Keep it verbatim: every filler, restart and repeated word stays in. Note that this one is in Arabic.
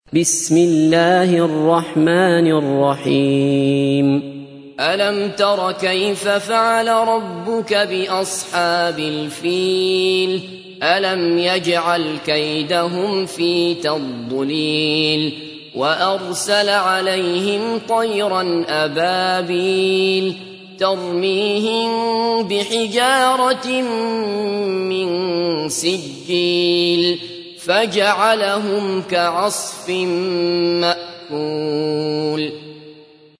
بسم الله الرحمن الرحيم ألم تر كيف فعل ربك بأصحاب الفيل ألم يجعل كيدهم في تضليل وأرسل عليهم طيرا أبابيل ترميهم بحجارة من سجيل فجعلهم كعصف مأكول.